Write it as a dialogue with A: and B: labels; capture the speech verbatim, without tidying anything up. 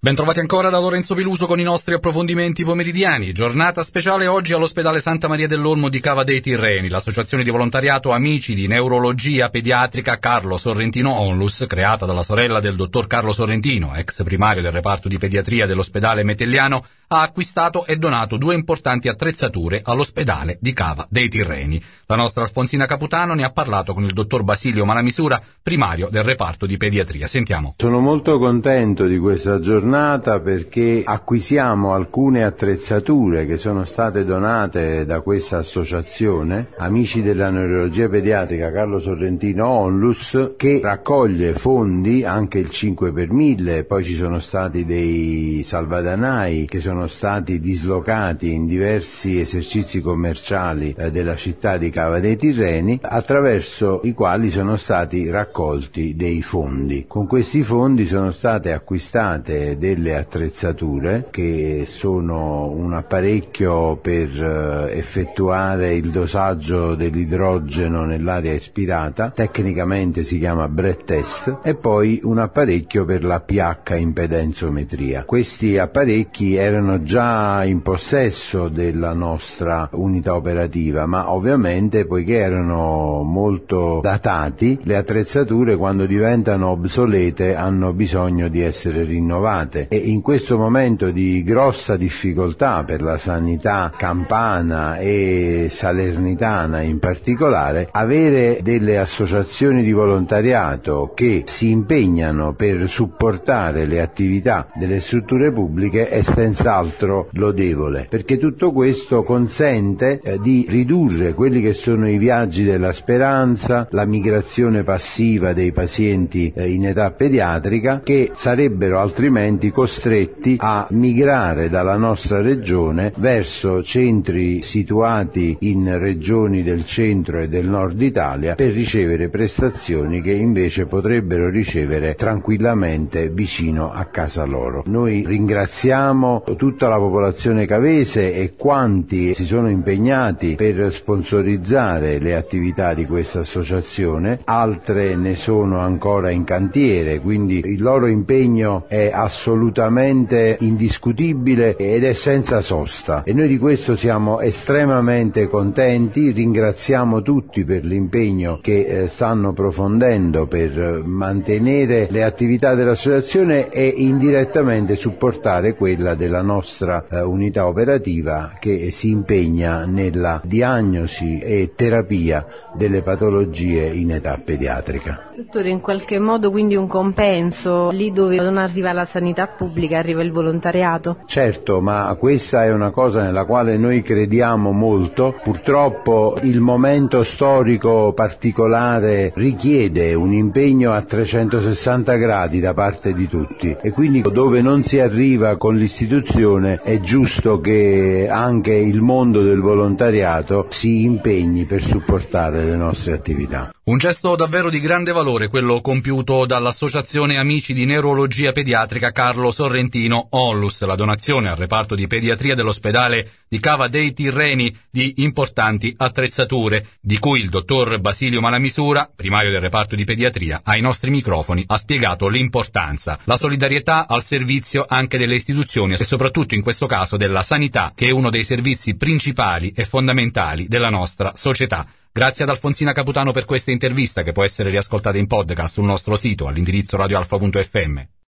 A: Bentrovati ancora da Lorenzo Peluso con i nostri approfondimenti pomeridiani. Giornata speciale oggi all'ospedale Santa Maria dell'Olmo di Cava dei Tirreni. L'associazione di volontariato Amici di Neurologia Pediatrica Carlo Sorrentino Onlus, creata dalla sorella del dottor Carlo Sorrentino, ex primario del reparto di pediatria dell'ospedale Metelliano, ha acquistato e donato due importanti attrezzature all'ospedale di Cava dei Tirreni. La nostra Alfonsina Caputano ne ha parlato con il dottor Basilio Malamisura, primario del reparto di pediatria. Sentiamo.
B: Sono molto contento di questa giornata perché acquisiamo alcune attrezzature che sono state donate da questa associazione, Amici della Neurologia Pediatrica Carlo Sorrentino Onlus, che raccoglie fondi, anche il cinque per mille, poi ci sono stati dei salvadanai che sono stati dislocati in diversi esercizi commerciali eh, della città di Cava dei Tirreni, attraverso i quali sono stati raccolti dei fondi. Con questi fondi sono state acquistate delle attrezzature che sono un apparecchio per eh, effettuare il dosaggio dell'idrogeno nell'aria ispirata, tecnicamente si chiama breath test, e poi un apparecchio per la pH impedenzometria. Questi apparecchi erano già in possesso della nostra unità operativa, ma ovviamente poiché erano molto datati, le attrezzature quando diventano obsolete hanno bisogno di essere rinnovate, e in questo momento di grossa difficoltà per la sanità campana e salernitana in particolare, avere delle associazioni di volontariato che si impegnano per supportare le attività delle strutture pubbliche è senz'altro lodevole, perché tutto questo consente eh, di ridurre quelli che sono i viaggi della speranza, la migrazione passiva dei pazienti eh, in età pediatrica, che sarebbero altrimenti costretti a migrare dalla nostra regione verso centri situati in regioni del centro e del nord Italia per ricevere prestazioni che invece potrebbero ricevere tranquillamente vicino a casa loro. Noi ringraziamo tutta la popolazione cavese e quanti si sono impegnati per sponsorizzare le attività di questa associazione. Altre ne sono ancora in cantiere, quindi il loro impegno è assolutamente indiscutibile ed è senza sosta, e noi di questo siamo estremamente contenti. Ringraziamo tutti per l'impegno che eh, stanno profondendo per mantenere le attività dell'associazione e indirettamente supportare quella della nostra eh, unità operativa, che si impegna nella diagnosi e terapia delle patologie in età pediatrica.
C: Dottore, in qualche modo quindi un compenso, lì dove non arriva la sanità pubblica arriva il volontariato?
B: Certo, ma questa è una cosa nella quale noi crediamo molto. Purtroppo il momento storico particolare richiede un impegno a trecentosessanta gradi da parte di tutti, e quindi dove non si arriva con l'istituzione è giusto che anche il mondo del volontariato si impegni per supportare le nostre attività.
A: Un gesto davvero di grande valore quello compiuto dall'Associazione Amici di Neurologia Pediatrica Carlo Sorrentino Onlus, la donazione al reparto di pediatria dell'ospedale di Cava dei Tirreni di importanti attrezzature, di cui il dottor Basilio Malamisura, primario del reparto di pediatria, ai nostri microfoni ha spiegato l'importanza, la solidarietà al servizio anche delle istituzioni e soprattutto in questo caso della sanità, che è uno dei servizi principali e fondamentali della nostra società. Grazie ad Alfonsina Caputano per questa intervista, che può essere riascoltata in podcast sul nostro sito all'indirizzo radioalfa punto effe emme.